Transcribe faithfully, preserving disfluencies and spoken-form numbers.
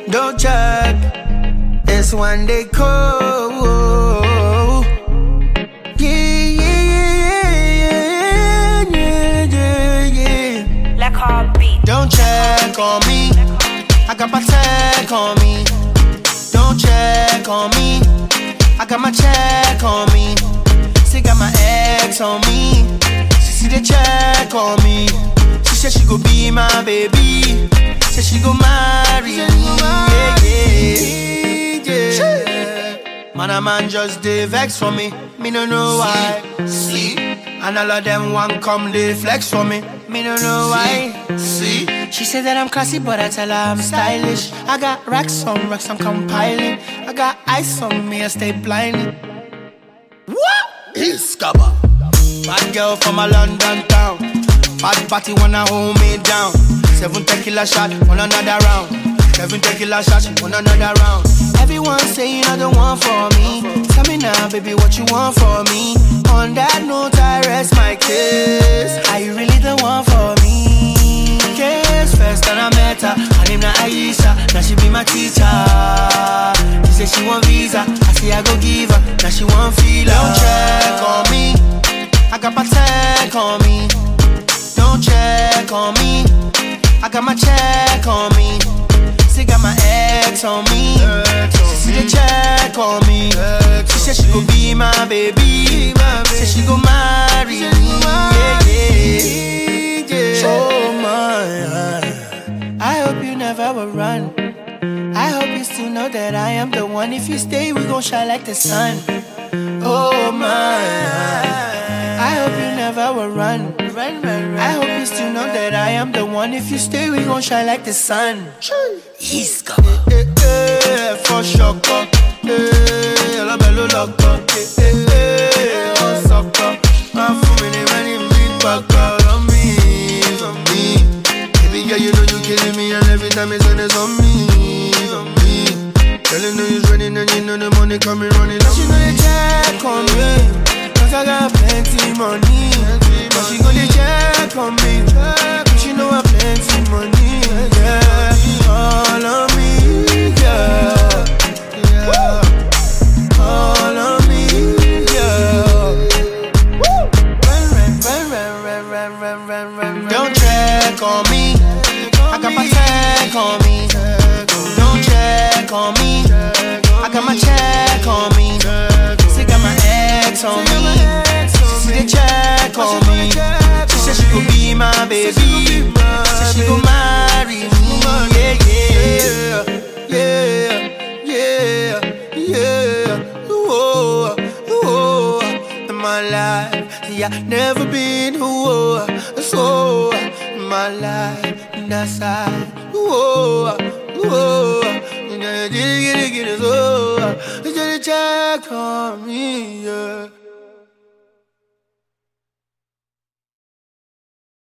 Don't check, it's one day cold. Yeah, yeah, yeah, yeah, yeah, Like heartbeat. Don't check on me, I got my tech on me. Don't check on me, I got my check on me. She got my ex on me, she see the check on me. She said she go be my baby, said she go marry me. Yeah, yeah, yeah. Man, a man just dey vex for me, me no know why. See, and all of them want come dey flex for me, me no know why. See, she said that I'm classy, but I tell her I'm stylish. I got racks on racks, I'm compiling. I got ice on me, I stay blinded. What? Iskaba. Bad girl from a London town. Bad party wanna hold me down. Seven tequila shot, one another round. Seven tequila shots, one another round. Everyone saying you're the one for me. Tell me now, baby, what you want for me. On that note, I rest my case. Are you really the one for me? Case first and I met her, her name na Aisha. Now she be my teacher. She say she want visa, I say I go give her. Now she want feel. Don't check on me, I got my tech on me. Don't check on me, I got my check on me. She got my ex on me, she see the check on me. She said she go be my baby, say she go marry me. Yeah, yeah, yeah. Oh my, I hope you never will run. I hope you still know that I am the one. If you stay, we gon' shine like the sun. Oh my, I hope you never will run. I hope you still know that I am the one. If you stay, we gon' shine like the sun. He's coming. Eh, eh, eh, for sure. Eh, la belle loco. Eh, eh, eh, oh sucker. I'm feeling many big back on me, on me. Baby girl, you know you killing me, and every time it's on, it's on me, on me. Girl, you know you're running, and you know the money coming running. She know they check on me, cause I got plenty money. But she go they check on me, she know I plenty money. Yeah, all on me, yeah, yeah. All on me, yeah. Don't check on me, I got my tech on me. Don't check on me, I got my check on me. She got my ex on me, she see the check on me. She said she go be my baby, say she go marry me. Yeah, yeah, yeah, yeah, yeah. Ooh, ooh, in my life, yeah, never been ooh, so in my life, that's how. Ooh, ooh, you know, get it, get it, get it, so you just check on me, yeah.